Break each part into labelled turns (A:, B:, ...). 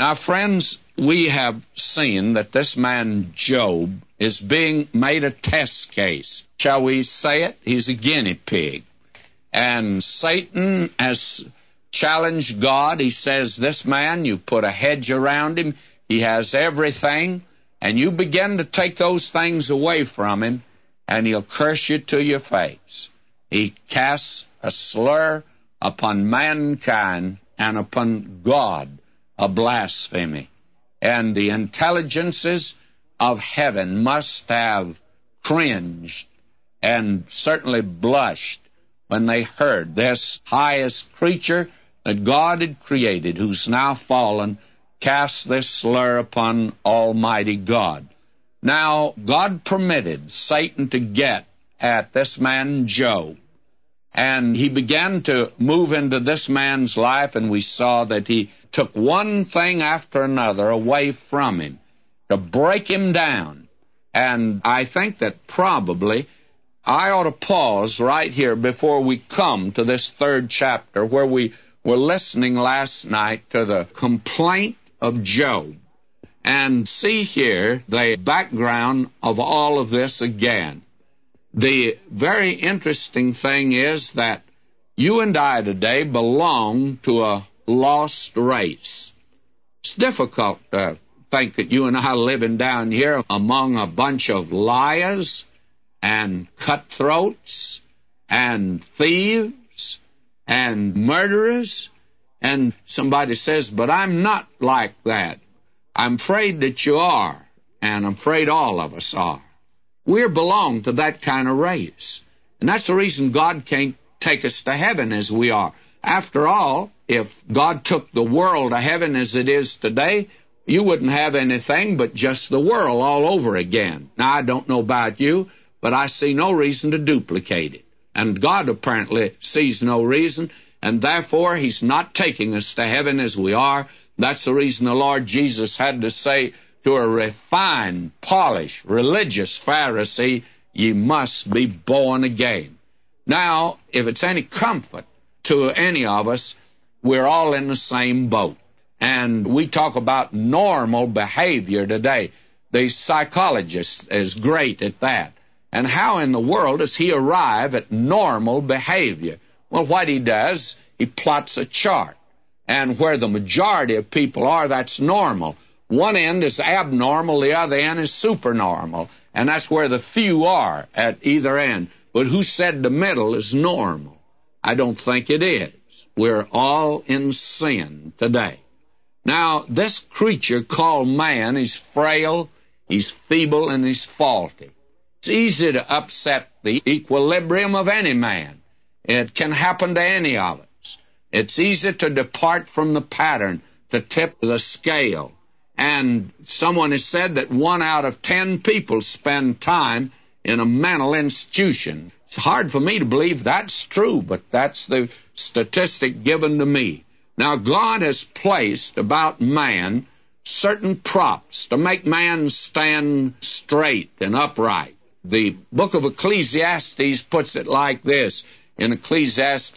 A: Now, friends, we have seen that this man Job is being made a test case. Shall we say it? He's a guinea pig. And Satan has challenged God. He says, this man, you put a hedge around him. He has everything. And you begin to take those things away from him, and he'll curse you to your face. He casts a slur upon mankind and upon God, a blasphemy. And the intelligences of heaven must have cringed and certainly blushed when they heard this highest creature that God had created, who's now fallen, cast this slur upon Almighty God. Now, God permitted Satan to get at this man Job, and he began to move into this man's life, and we saw that he took one thing after another away from him to break him down. And I think that probably I ought to pause right here before we come to this third chapter, where we were listening last night to the complaint of Job, and see here the background of all of this again. The very interesting thing is that you and I today belong to a lost race. It's difficult to think that you and I are living down here among a bunch of liars and cutthroats and thieves and murderers. And somebody says, but I'm not like that. I'm afraid that you are, and I'm afraid all of us are. We belong to that kind of race. And that's the reason God can't take us to heaven as we are. After all, if God took the world to heaven as it is today, you wouldn't have anything but just the world all over again. Now, I don't know about you, but I see no reason to duplicate it. And God apparently sees no reason, and therefore He's not taking us to heaven as we are. That's the reason the Lord Jesus had to say to a refined, polished, religious Pharisee, ye must be born again. Now, if it's any comfort to any of us, we're all in the same boat. And we talk about normal behavior today. The psychologist is great at that. And how in the world does he arrive at normal behavior? Well, what he does, he plots a chart. And where the majority of people are, that's normal. One end is abnormal, the other end is supernormal. And that's where the few are at either end. But who said the middle is normal? I don't think it is. We're all in sin today. Now, this creature called man is frail, he's feeble, and he's faulty. It's easy to upset the equilibrium of any man. It can happen to any of us. It's easy to depart from the pattern, to tip the scale. And someone has said that 1 out of 10 people spend time in a mental institution. It's hard for me to believe that's true, but that's the statistic given to me. Now, God has placed about man certain props to make man stand straight and upright. The book of Ecclesiastes puts it like this in Ecclesiastes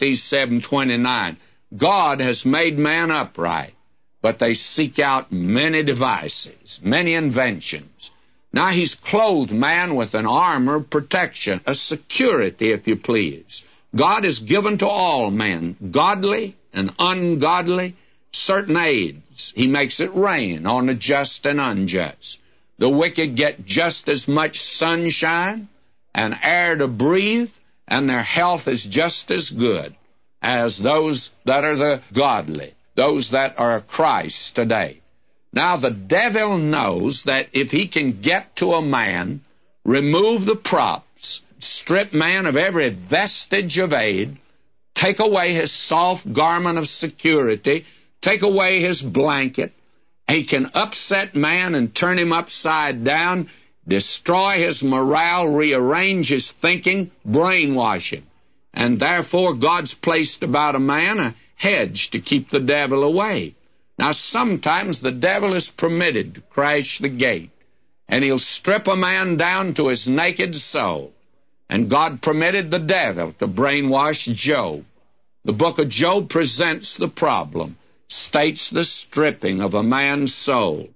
A: 7:29. God has made man upright, but they seek out many devices, many inventions. Now He's clothed man with an armor of protection, a security, if you please. God has given to all men, godly and ungodly, certain aids. He makes it rain on the just and unjust. The wicked get just as much sunshine and air to breathe, and their health is just as good as those that are the godly, those that are Christ today. Now, the devil knows that if he can get to a man, remove the props, strip man of every vestige of aid, take away his soft garment of security, take away his blanket, he can upset man and turn him upside down, destroy his morale, rearrange his thinking, brainwash him. And therefore, God's placed about a man a hedge to keep the devil away. Now, sometimes the devil is permitted to crash the gate, and he'll strip a man down to his naked soul. And God permitted the devil to brainwash Job. The book of Job presents the problem. states the stripping of a man's soul,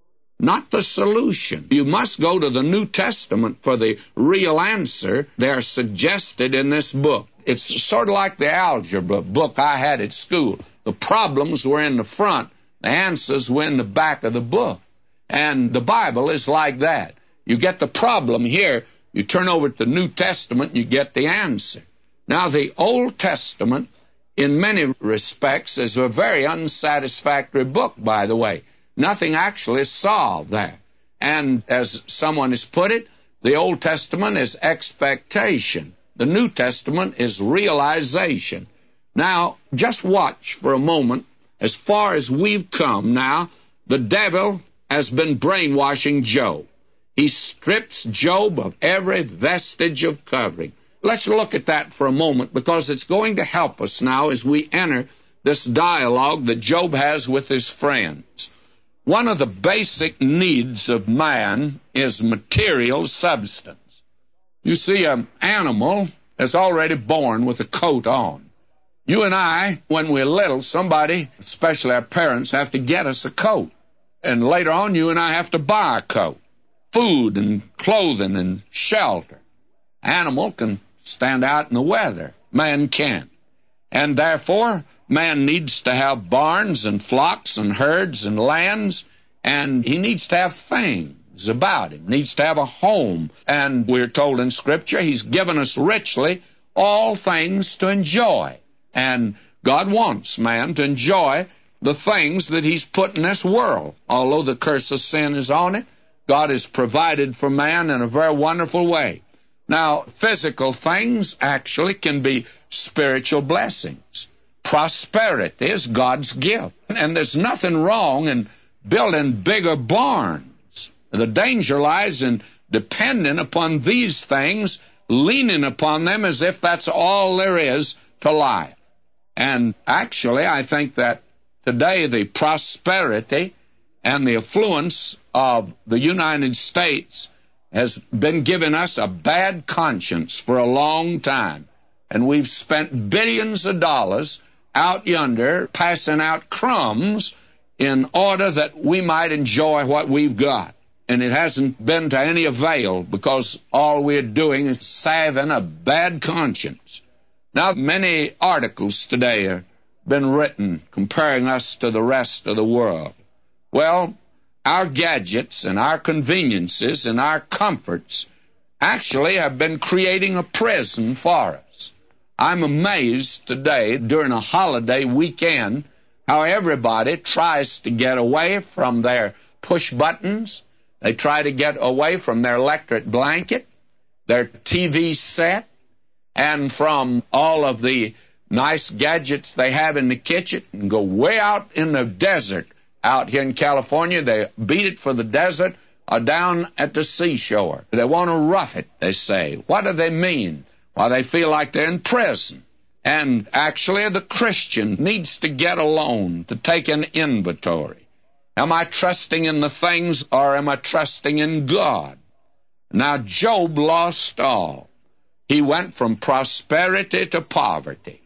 A: not the solution. You must go to the New Testament for the real answer. They're suggested in this book. It's sort of like the algebra book I had at school. The problems were in the front. The answers were in the back of the book. And the Bible is like that. You get the problem here, you turn over to the New Testament, you get the answer. Now, the Old Testament, in many respects, is a very unsatisfactory book, by the way. Nothing actually is solved there. And as someone has put it, the Old Testament is expectation. The New Testament is realization. Now, just watch for a moment. As far as we've come now, the devil has been brainwashing Job. He strips Job of every vestige of covering. Let's look at that for a moment, because it's going to help us now as we enter this dialogue that Job has with his friends. One of the basic needs of man is material substance. You see, an animal is already born with a coat on. You and I, when we're little, somebody, especially our parents, have to get us a coat. And later on, you and I have to buy a coat. Food and clothing and shelter. Animal can stand out in the weather. Man can't. And therefore, man needs to have barns and flocks and herds and lands, and he needs to have things about him. He needs to have a home. And we're told in Scripture, he's given us richly all things to enjoy. And God wants man to enjoy the things that he's put in this world. Although the curse of sin is on it, God has provided for man in a very wonderful way. Now, physical things actually can be spiritual blessings. Prosperity is God's gift. And there's nothing wrong in building bigger barns. The danger lies in depending upon these things, leaning upon them as if that's all there is to life. And actually, I think that today the prosperity and the affluence of the United States has been giving us a bad conscience for a long time. And we've spent billions of dollars out yonder passing out crumbs in order that we might enjoy what we've got. And it hasn't been to any avail, because all we're doing is salving a bad conscience. Now, many articles today have been written comparing us to the rest of the world. Well, our gadgets and our conveniences and our comforts actually have been creating a prison for us. I'm amazed today, during a holiday weekend, how everybody tries to get away from their push buttons. They try to get away from their electric blanket, their TV set, and from all of the nice gadgets they have in the kitchen, and go way out in the desert. Out here in California, they beat it for the desert, or down at the seashore. They want to rough it, they say. What do they mean? Well, they feel like they're in prison. And actually, the Christian needs to get alone, to take an inventory. Am I trusting in the things, or am I trusting in God? Now, Job lost all. He went from prosperity to poverty.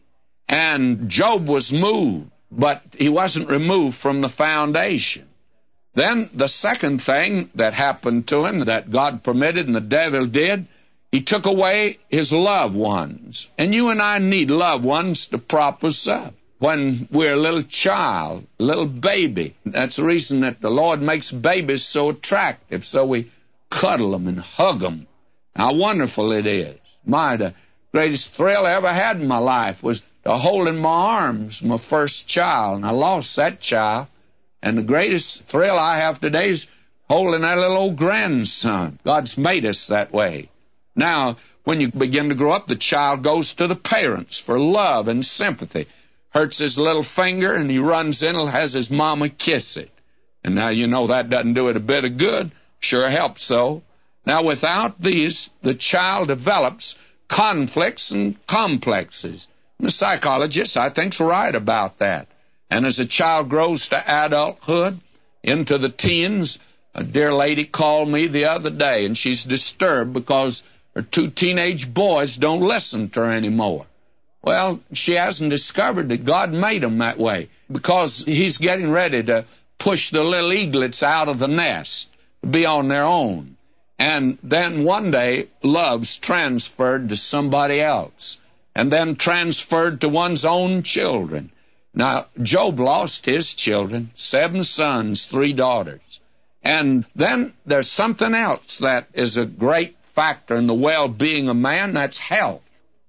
A: And Job was moved, but he wasn't removed from the foundation. Then the second thing that happened to him, that God permitted and the devil did, he took away his loved ones. And you and I need loved ones to prop us up. When we're a little child, a little baby, that's the reason that the Lord makes babies so attractive, so we cuddle them and hug them. How wonderful it is. The greatest thrill I ever had in my life was to hold in my arms my first child, and I lost that child. And the greatest thrill I have today is holding that little old grandson. God's made us that way. Now, when you begin to grow up, the child goes to the parents for love and sympathy. Hurts his little finger, and he runs in and has his mama kiss it. And now you know that doesn't do it a bit of good. Sure helps, though. Now, without these, the child develops conflicts and complexes. And the psychologist, I think, is right about that. And as a child grows to adulthood, into the teens, a dear lady called me the other day, and she's disturbed because her 2 teenage boys don't listen to her anymore. Well, she hasn't discovered that God made them that way. because he's getting ready to push the little eaglets out of the nest to be on their own. And then one day, love's transferred to somebody else, and then transferred to one's own children. Now, Job lost his children, 7 sons, 3 daughters. And then there's something else that is a great factor in the well-being of man, that's health.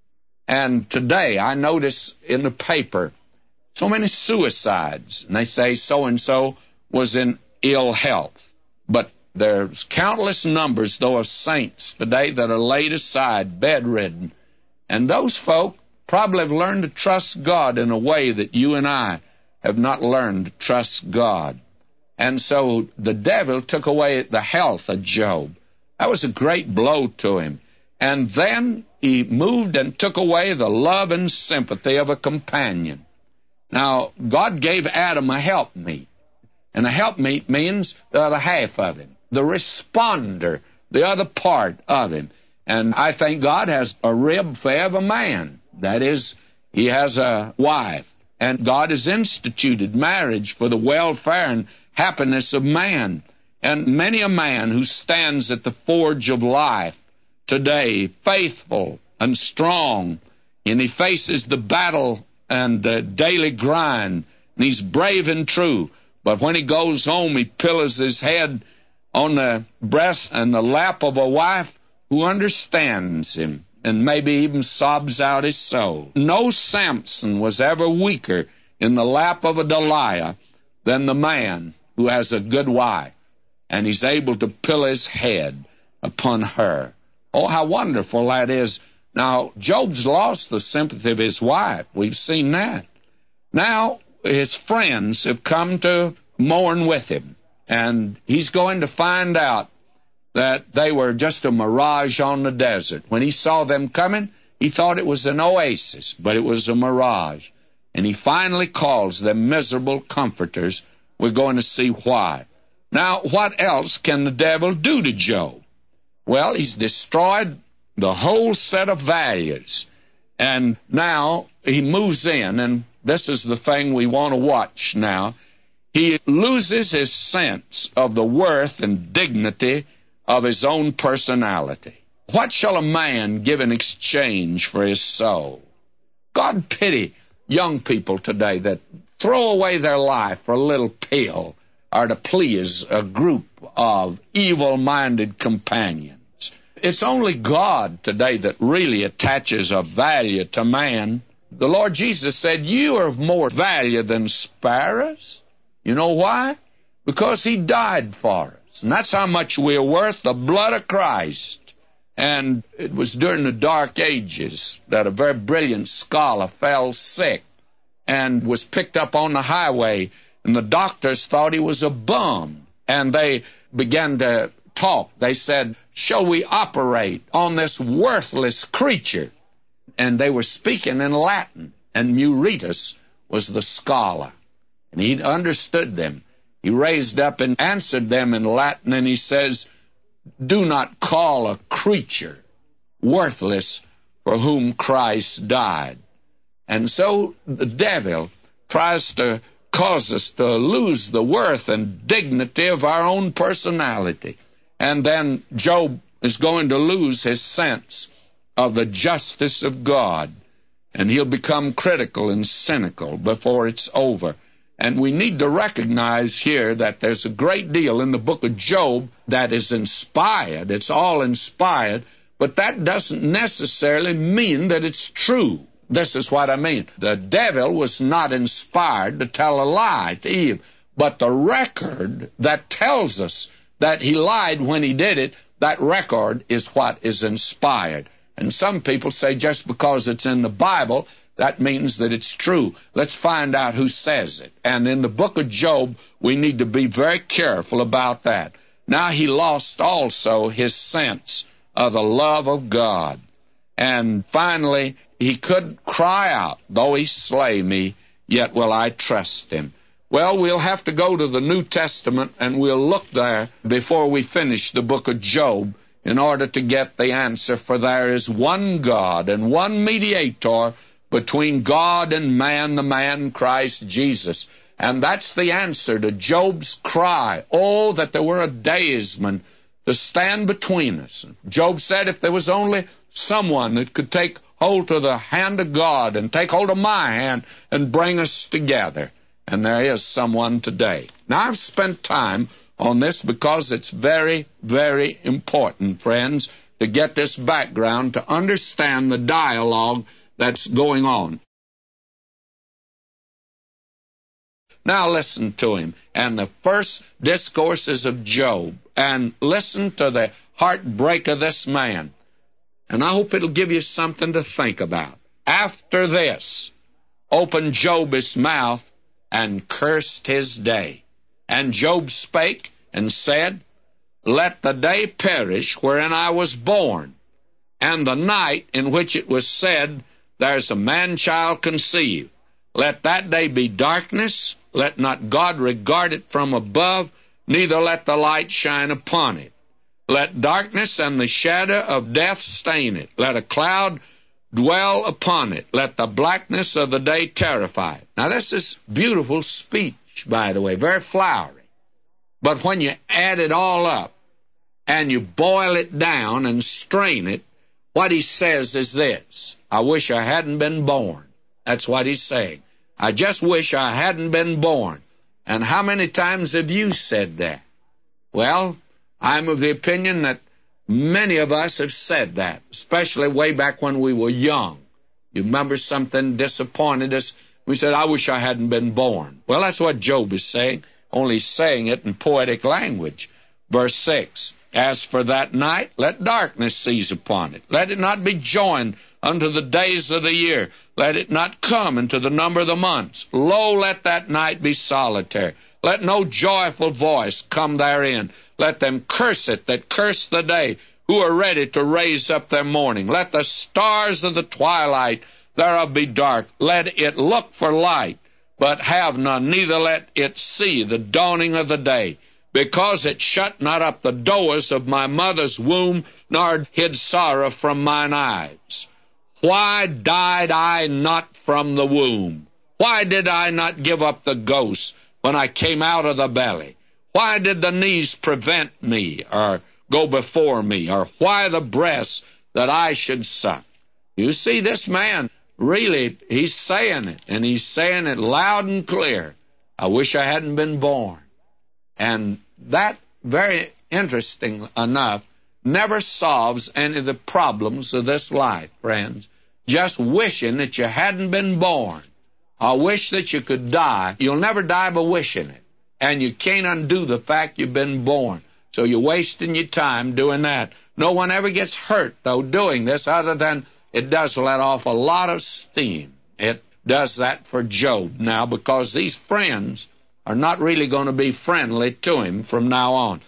A: And today, I notice in the paper so many suicides, and they say so-and-so was in ill health. But there's countless numbers, though, of saints today that are laid aside, bedridden. And those folk probably have learned to trust God in a way that you and I have not learned to trust God. And so the devil took away the health of Job. That was a great blow to him. And then he moved and took away the love and sympathy of a companion. Now, God gave Adam a helpmeet. And a helpmeet means the other half of him, the responder, the other part of him. And I think God has a rib for every man. That is, he has a wife. And God has instituted marriage for the welfare and happiness of man. And many a man who stands at the forge of life today, faithful and strong, and he faces the battle and the daily grind, and he's brave and true. But when he goes home, he pillows his head on the breast and the lap of a wife who understands him and maybe even sobs out his soul. No Samson was ever weaker in the lap of a Delilah than the man who has a good wife, and he's able to pillow his head upon her. Oh, how wonderful that is. Now, Job's lost the sympathy of his wife. We've seen that. Now, his friends have come to mourn with him, and he's going to find out that they were just a mirage on the desert. When he saw them coming, he thought it was an oasis, but it was a mirage. And he finally calls them miserable comforters. We're going to see why. Now, what else can the devil do to Job? Well, he's destroyed the whole set of values. And now he moves in, and this is the thing we want to watch now. He loses his sense of the worth and dignity of his own personality. What shall a man give in exchange for his soul? God pity young people today that throw away their life for a little pill or to please a group of evil-minded companions. It's only God today that really attaches a value to man. The Lord Jesus said, "You are of more value than sparrows." You know why? Because he died for us. And that's how much we're worth, the blood of Christ. And it was during the Dark Ages that a very brilliant scholar fell sick and was picked up on the highway, and the doctors thought he was a bum. And they began to talk. They said, "Shall we operate on this worthless creature?" And they were speaking in Latin, and Muretus was the scholar. And he understood them. He raised up and answered them in Latin, and he says, "Do not call a creature worthless for whom Christ died." And so the devil tries to cause us to lose the worth and dignity of our own personality. And then Job is going to lose his sense of the justice of God, and he'll become critical and cynical before it's over. And we need to recognize here that there's a great deal in the book of Job that is inspired. It's all inspired, but that doesn't necessarily mean that it's true. This is what I mean. The devil was not inspired to tell a lie to Eve, but the record that tells us that he lied when he did it, that record is what is inspired. And some people say just because it's in the Bible, that means that it's true. Let's find out who says it. And in the book of Job, we need to be very careful about that. Now he lost also his sense of the love of God. And finally, he could cry out, "Though he slay me, yet will I trust him." Well, we'll have to go to the New Testament, and we'll look there before we finish the book of Job in order to get the answer, for there is one God and one mediator between God and man, the man Christ Jesus. And that's the answer to Job's cry. Oh, that there were a daysman to stand between us. Job said, if there was only someone that could take hold of the hand of God and take hold of my hand and bring us together. And there is someone today. Now, I've spent time on this because it's very, very important, friends, to get this background, to understand the dialogue that's going on. Now listen to him. And the first discourses of Job. And listen to the heartbreak of this man. And I hope it'll give you something to think about. After this, opened Job his mouth and cursed his day. And Job spake and said, let the day perish wherein I was born, and the night in which it was said, there's a man-child conceived. Let that day be darkness, let not God regard it from above, neither let the light shine upon it. Let darkness and the shadow of death stain it. Let a cloud dwell upon it. Let the blackness of the day terrify it. Now, this is beautiful speech, by the way, very flowery. But when you add it all up and you boil it down and strain it, what he says is this: I wish I hadn't been born. That's what he's saying. I just wish I hadn't been born. And how many times have you said that? Well, I'm of the opinion that many of us have said that, especially way back when we were young. You remember something disappointed us? We said, I wish I hadn't been born. Well, that's what Job is saying, only saying it in poetic language. Verse 6, as for that night, let darkness seize upon it. Let it not be joined unto the days of the year. Let it not come into the number of the months. Lo, let that night be solitary. Let no joyful voice come therein. Let them curse it that curse the day, who are ready to raise up their mourning. Let the stars of the twilight thereof be dark. Let it look for light, but have none, neither let it see the dawning of the day. Because it shut not up the doors of my mother's womb, nor hid sorrow from mine eyes. Why died I not from the womb? Why did I not give up the ghost when I came out of the belly? Why did the knees prevent me, or go before me, or why the breasts that I should suck? You see, this man, really, he's saying it, and he's saying it loud and clear. I wish I hadn't been born. And that, very interesting enough, never solves any of the problems of this life, friends. Just wishing that you hadn't been born. I wish that you could die. You'll never die by wishing it. And you can't undo the fact you've been born. So you're wasting your time doing that. No one ever gets hurt, though, doing this, other than it does let off a lot of steam. It does that for Job now, because these friends are not really going to be friendly to him from now on.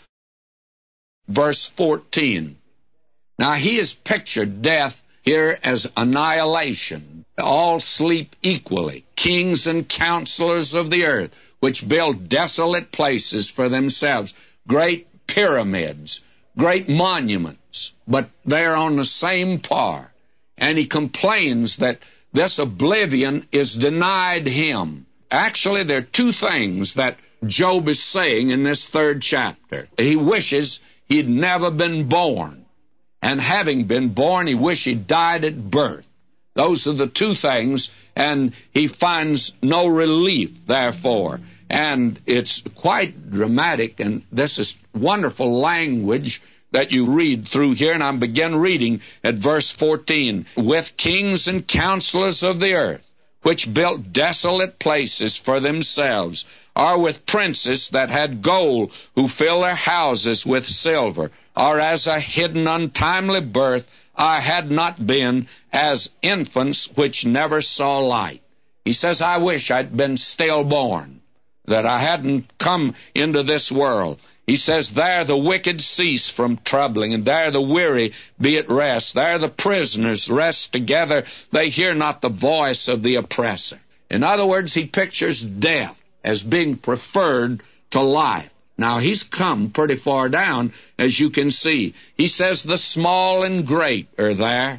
A: Verse 14. Now, he has pictured death here as annihilation. All sleep equally. Kings and counselors of the earth, which build desolate places for themselves, great pyramids, great monuments, but they're on the same par. And he complains that this oblivion is denied him. Actually, there are two things that Job is saying in this third chapter. He wishes he'd never been born. And having been born, he wished he died at birth. Those are the two things, and he finds no relief, therefore. And it's quite dramatic, and this is wonderful language that you read through here, and I begin reading at verse 14. With kings and counselors of the earth, which built desolate places for themselves, or with princes that had gold, who fill their houses with silver, or as a hidden untimely birth, I had not been, as infants which never saw light. He says, I wish I'd been stillborn, that I hadn't come into this world. He says, there the wicked cease from troubling, and there the weary be at rest. There the prisoners rest together. They hear not the voice of the oppressor. In other words, he pictures death as being preferred to life. Now, he's come pretty far down, as you can see. He says the small and great are there,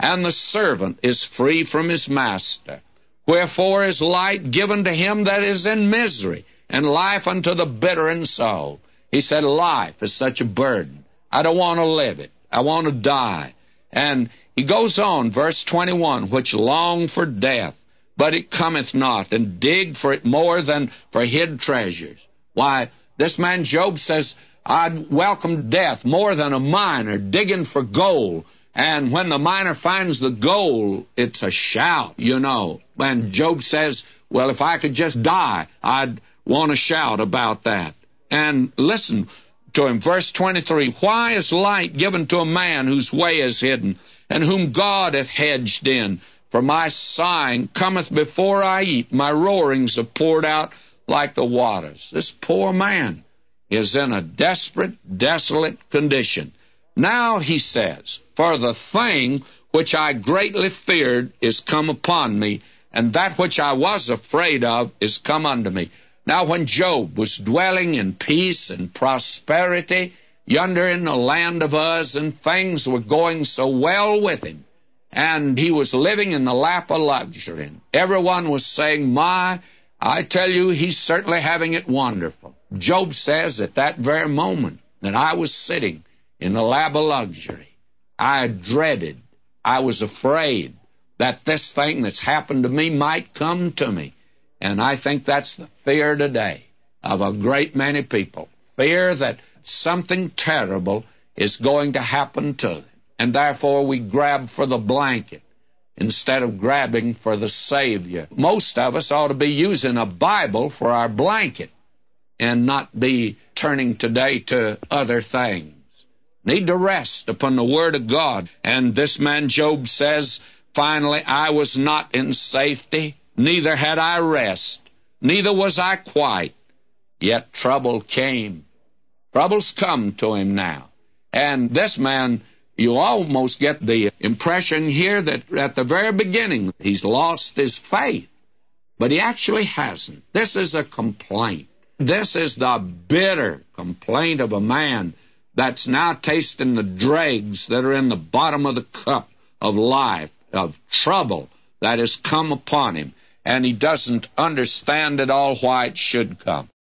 A: and the servant is free from his master. Wherefore is light given to him that is in misery, and life unto the bitter in soul. He said, life is such a burden. I don't want to live it. I want to die. And he goes on, verse 21, which long for death, but it cometh not, and dig for it more than for hid treasures. Why, this man Job says, I'd welcome death more than a miner digging for gold. And when the miner finds the gold, it's a shout, you know. And Job says, well, if I could just die, I'd want to shout about that. And listen to him, verse 23, why is light given to a man whose way is hidden, and whom God hath hedged in? For my sighing cometh before I eat, my roarings are poured out like the waters. This poor man is in a desperate, desolate condition. Now he says, for the thing which I greatly feared is come upon me, and that which I was afraid of is come unto me. Now when Job was dwelling in peace and prosperity, yonder in the land of Uz, and things were going so well with him, and he was living in the lap of luxury, and everyone was saying, I tell you, he's certainly having it wonderful. Job says at that very moment that I was sitting in the lap of luxury, I dreaded, I was afraid that this thing that's happened to me might come to me. And I think that's the fear today of a great many people. Fear that something terrible is going to happen to them. And therefore we grab for the blanket instead of grabbing for the Savior. Most of us ought to be using a Bible for our blanket and not be turning today to other things. Need to rest upon the Word of God. And this man Job says, finally, I was not in safety, neither had I rest, neither was I quiet. Yet trouble came. Trouble's come to him now. And this man, you almost get the impression here that at the very beginning he's lost his faith. But he actually hasn't. This is a complaint. This is the bitter complaint of a man that's now tasting the dregs that are in the bottom of the cup of life, of trouble that has come upon him. And he doesn't understand at all why it should come.